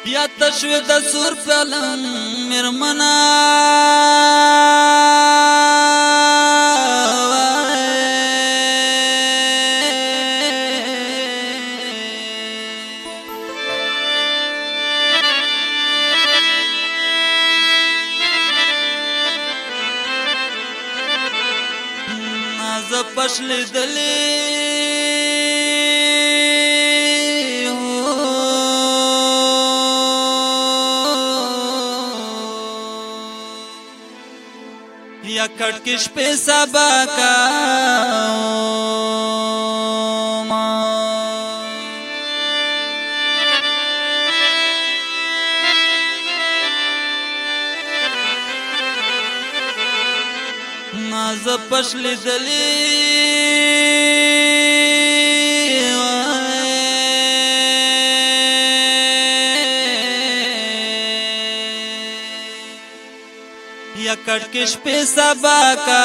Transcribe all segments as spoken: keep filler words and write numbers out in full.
یا تشوی د سور پلم مرمنا ناز پشل دلی یا کڑکش پہ سبا کا ناز پشل دلی یا کڑکش پہ سبا کا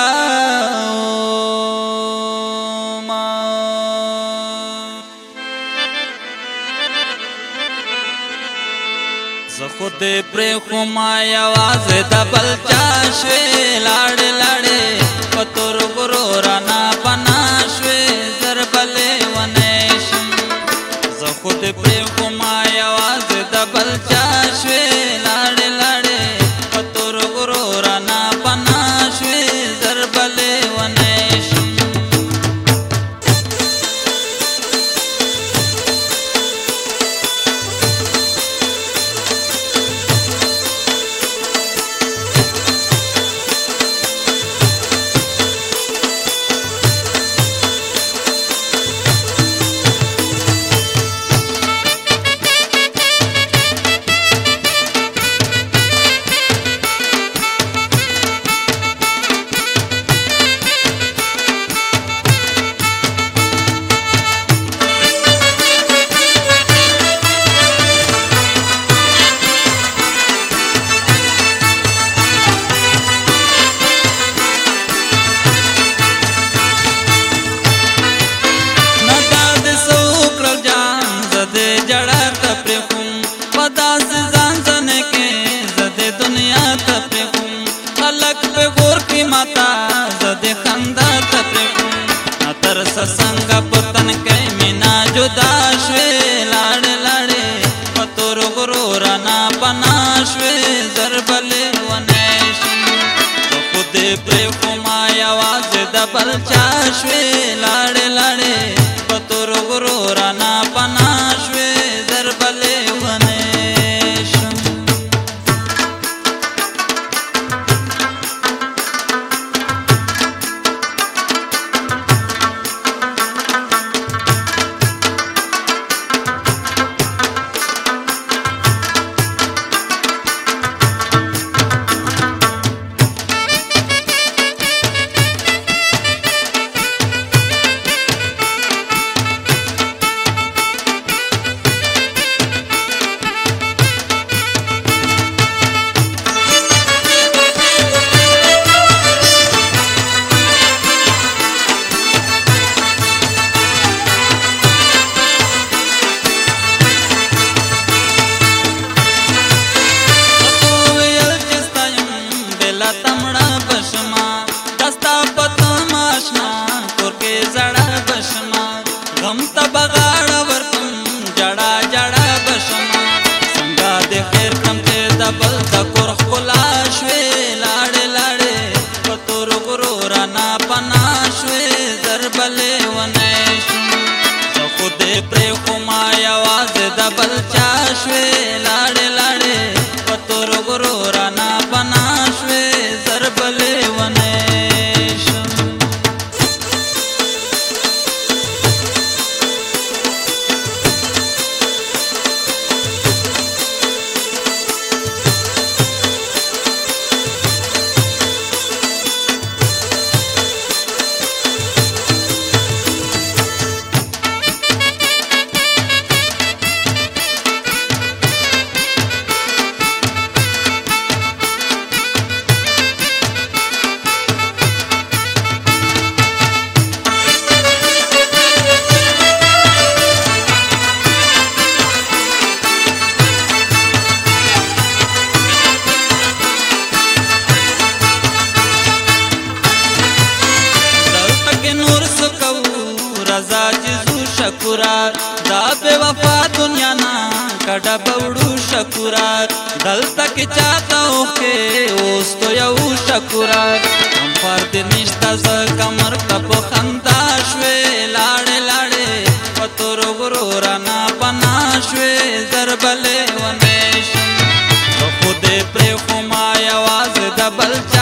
زخود پری خمای آواز دبل چاشوی لاڑ لاڑے پتور غرور نا پناشوی زربلے ونیشم زخود پری خمای آواز دبل چاشوی لاڑ لاڑے پتور غرور نا پناشوی زربلے ونیشم संग पतन कई मीना जुदा श्वे लाड़ लाड़े पतोर गुरूर ना पनाश्वे जरबले वनेश खुद प्रेम कुमाय आवाज दबल चाश्वे लाड़ लाड़े पतोर गुरूर ना पनाश्वे जरबले वनेश کډه بوړو شکورا دلته کې چاته اوخه اوس تو یو شکورا هم فرد نشتا ز کمر کپ خندا شوي لاړې لاړې پتور غرور نه پنا شوي زربلې ونیش خو دې پر خو ما یواز د بل